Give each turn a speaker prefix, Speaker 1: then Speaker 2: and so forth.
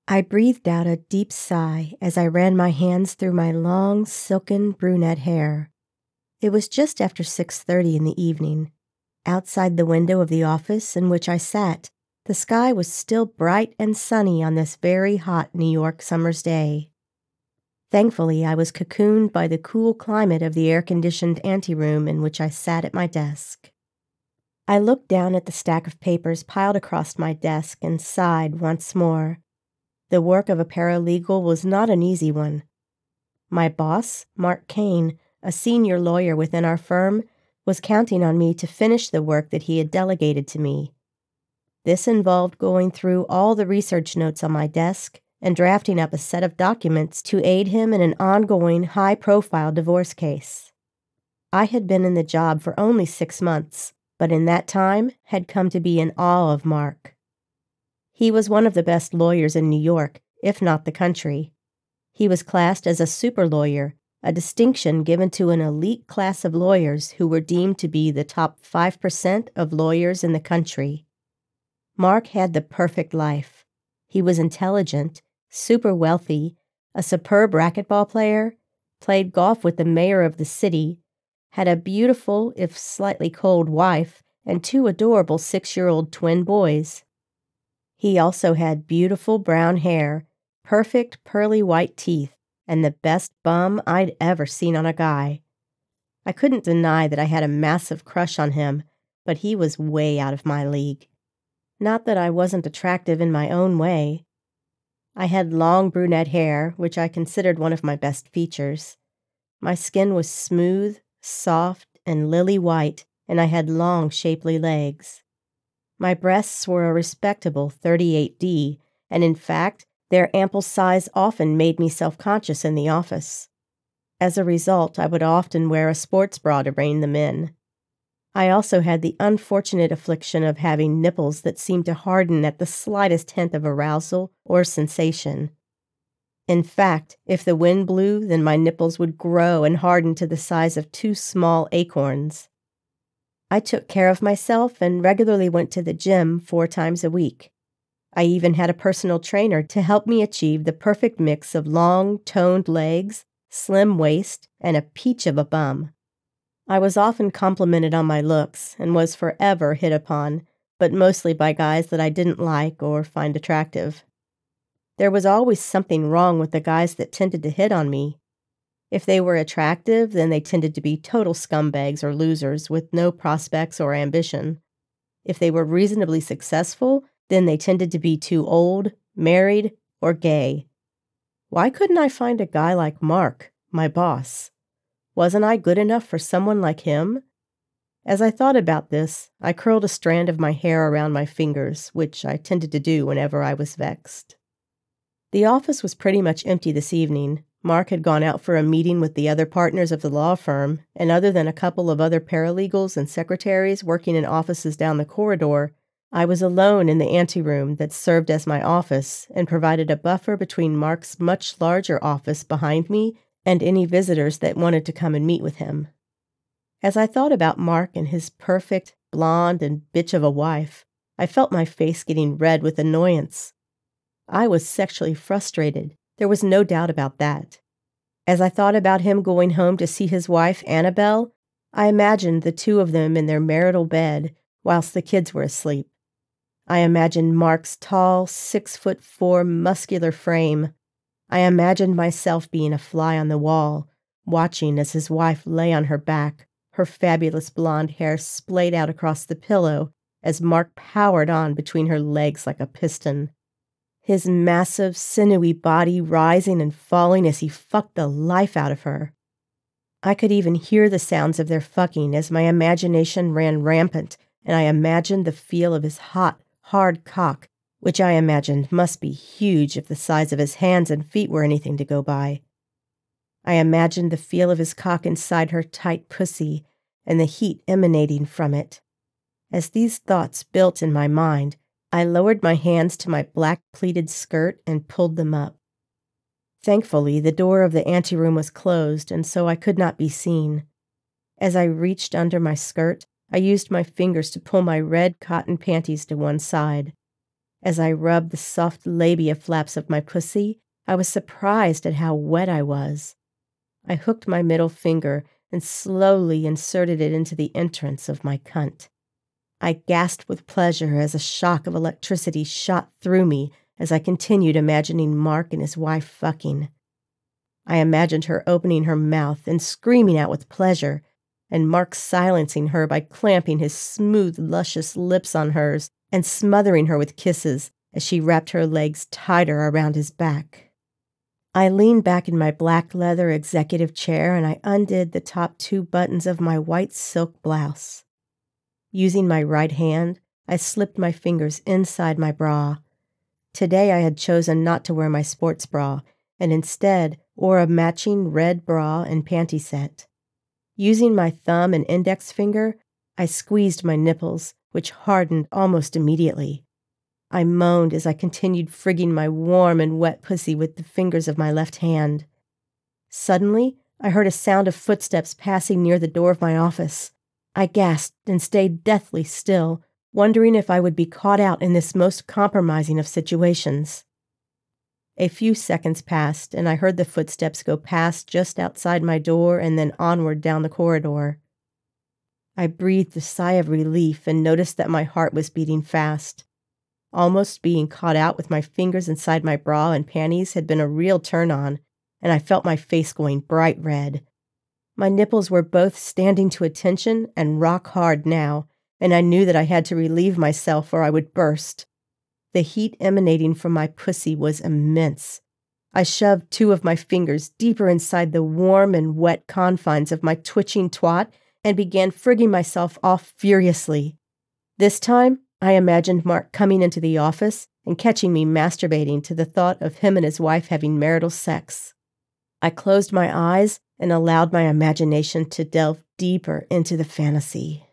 Speaker 1: I breathed out a deep sigh as I ran my hands through my long, silken brunette hair. It was just after 6:30 in the evening. Outside the window of the office in which I sat, the sky was still bright and sunny on this very hot New York summer's day. Thankfully, I was cocooned by the cool climate of the air-conditioned anteroom in which I sat at my desk. I looked down at the stack of papers piled across my desk and sighed once more. The work of a paralegal was not an easy one. My boss, Mark Kane, a senior lawyer within our firm, was counting on me to finish the work that he had delegated to me. This involved going through all the research notes on my desk and drafting up a set of documents to aid him in an ongoing, high-profile divorce case. I had been in the job for only 6 months, but in that time had come to be in awe of Mark. He was one of the best lawyers in New York, if not the country. He was classed as a super lawyer, a distinction given to an elite class of lawyers who were deemed to be the top 5% of lawyers in the country. Mark had the perfect life. He was intelligent, super wealthy, a superb racquetball player, played golf with the mayor of the city, had a beautiful, if slightly cold, wife, and 2 adorable 6-year-old twin boys. He also had beautiful brown hair, perfect pearly white teeth, and the best bum I'd ever seen on a guy. I couldn't deny that I had a massive crush on him, but he was way out of my league. Not that I wasn't attractive in my own way. I had long brunette hair, which I considered one of my best features. My skin was smooth, soft, and lily white, and I had long, shapely legs. My breasts were a respectable 38D, and in fact, their ample size often made me self-conscious in the office. As a result, I would often wear a sports bra to rein them in. I also had the unfortunate affliction of having nipples that seemed to harden at the slightest hint of arousal or sensation. In fact, if the wind blew, then my nipples would grow and harden to the size of 2 small acorns. I took care of myself and regularly went to the gym 4 times a week. I even had a personal trainer to help me achieve the perfect mix of long, toned legs, slim waist, and a peach of a bum. I was often complimented on my looks and was forever hit upon, but mostly by guys that I didn't like or find attractive. There was always something wrong with the guys that tended to hit on me. If they were attractive, then they tended to be total scumbags or losers with no prospects or ambition. If they were reasonably successful, then they tended to be too old, married, or gay. Why couldn't I find a guy like Mark, my boss? Wasn't I good enough for someone like him? As I thought about this, I curled a strand of my hair around my fingers, which I tended to do whenever I was vexed. The office was pretty much empty this evening. Mark had gone out for a meeting with the other partners of the law firm, and other than a couple of other paralegals and secretaries working in offices down the corridor, I was alone in the anteroom that served as my office and provided a buffer between Mark's much larger office behind me and any visitors that wanted to come and meet with him. As I thought about Mark and his perfect, blonde, and bitch of a wife, I felt my face getting red with annoyance. I was sexually frustrated. There was no doubt about that. As I thought about him going home to see his wife, Annabelle, I imagined the 2 of them in their marital bed whilst the kids were asleep. I imagined Mark's tall, 6'4" muscular frame. I imagined myself being a fly on the wall, watching as his wife lay on her back, her fabulous blonde hair splayed out across the pillow as Mark powered on between her legs like a piston. His massive, sinewy body rising and falling as he fucked the life out of her. I could even hear the sounds of their fucking as my imagination ran rampant, and I imagined the feel of his hot, hard cock, which I imagined must be huge if the size of his hands and feet were anything to go by. I imagined the feel of his cock inside her tight pussy and the heat emanating from it. As these thoughts built in my mind, I lowered my hands to my black pleated skirt and pulled them up. Thankfully, the door of the anteroom was closed, and so I could not be seen. As I reached under my skirt, I used my fingers to pull my red cotton panties to one side. As I rubbed the soft labia flaps of my pussy, I was surprised at how wet I was. I hooked my middle finger and slowly inserted it into the entrance of my cunt. I gasped with pleasure as a shock of electricity shot through me as I continued imagining Mark and his wife fucking. I imagined her opening her mouth and screaming out with pleasure, and Mark silencing her by clamping his smooth, luscious lips on hers and smothering her with kisses as she wrapped her legs tighter around his back. I leaned back in my black leather executive chair and I undid the top 2 buttons of my white silk blouse. Using my right hand, I slipped my fingers inside my bra. Today I had chosen not to wear my sports bra and instead wore a matching red bra and panty set. Using my thumb and index finger, I squeezed my nipples, which hardened almost immediately. I moaned as I continued frigging my warm and wet pussy with the fingers of my left hand. Suddenly, I heard a sound of footsteps passing near the door of my office. I gasped and stayed deathly still, wondering if I would be caught out in this most compromising of situations. A few seconds passed, and I heard the footsteps go past just outside my door and then onward down the corridor. I breathed a sigh of relief and noticed that my heart was beating fast. Almost being caught out with my fingers inside my bra and panties had been a real turn-on, and I felt my face going bright red. My nipples were both standing to attention and rock hard now, and I knew that I had to relieve myself or I would burst. The heat emanating from my pussy was immense. I shoved 2 of my fingers deeper inside the warm and wet confines of my twitching twat and began frigging myself off furiously. This time, I imagined Mark coming into the office and catching me masturbating to the thought of him and his wife having marital sex. I closed my eyes and allowed my imagination to delve deeper into the fantasy.